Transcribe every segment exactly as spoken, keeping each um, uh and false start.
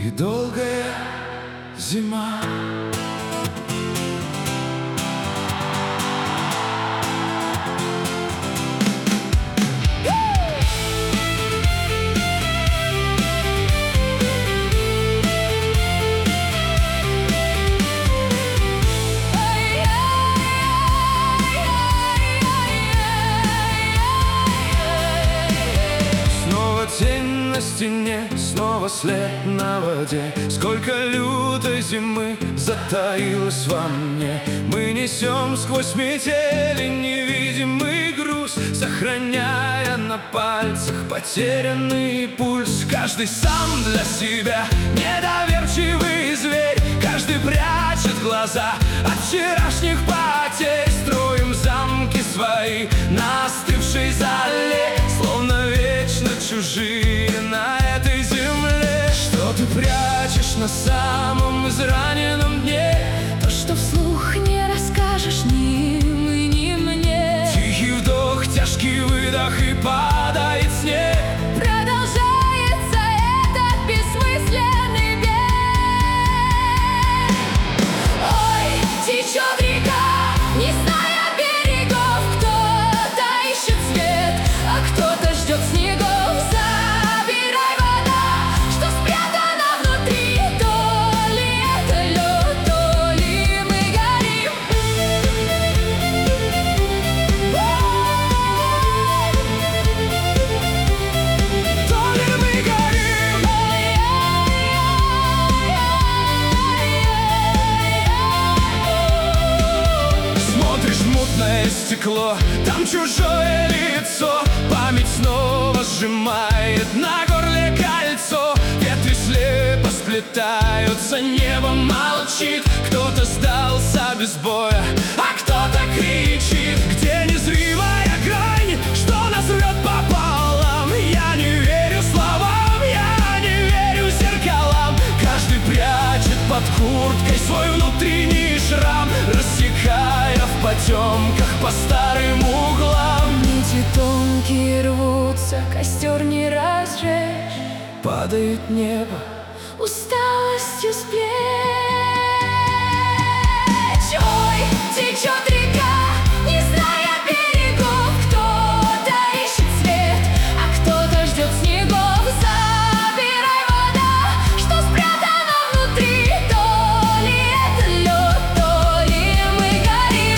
и долгая зима. Тень на стене, снова след на воде. Сколько лютой зимы затаилось во мне. Мы несем сквозь метели невидимый груз, сохраняя на пальцах потерянный пульс. Каждый сам для себя недоверчивый зверь, каждый прячет глаза от вчерашних потерь. Строим замки свои на остывшей зале, словно вечно чужие на этой земле. Что ты прячешь на самом израненном дне? То, что вслух не расскажешь ни им и ни мне. Тихий вдох, тяжкий выдох, и падает снег. Продолжается этот бессмысленный бег. Ой, течет река, не зная берегов. Кто-то ищет свет, а кто-то ждет снегов. Забирай вода, что спрятана внутри. То ли это лед, то ли мы горим. То ли мы горим. Смотришь в мутное стекло, там чужое лицо. Память снова сжимает на горле кольцо. Ветви слепо сплетаются, небо молчит. Кто-то сдался без боя, а кто-то кричит. Где незримая грань, что нас рвет пополам? Я не верю словам, я не верю зеркалам. Каждый прячет под курткой свой внутренний шрам, рассекая в потемках по старым углам. Нити тонкие рвутся, костер не разжечь. Падает небо, Усталостью с плеч. Ой, течет река, не зная берегов. Кто-то ищет свет, а кто-то ждет снегов. Забирай вода, что спрятана внутри. То ли это лед, то ли мы горим.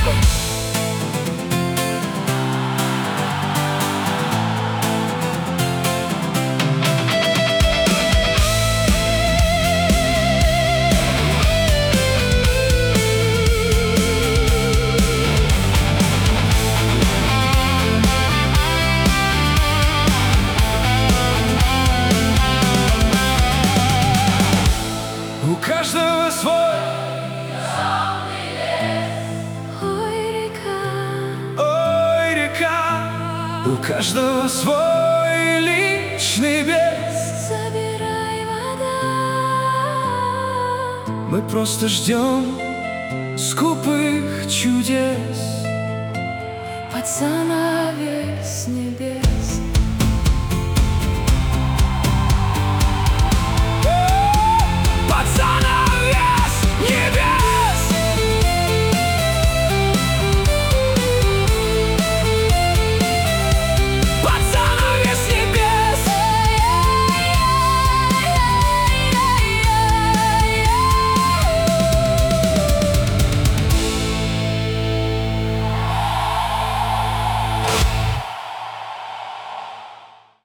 у каждого свой. Ой, река, Ой, река, у каждого свой личный бес. забирай вода. Мы просто ждем скупых чудес. Под занавес небес.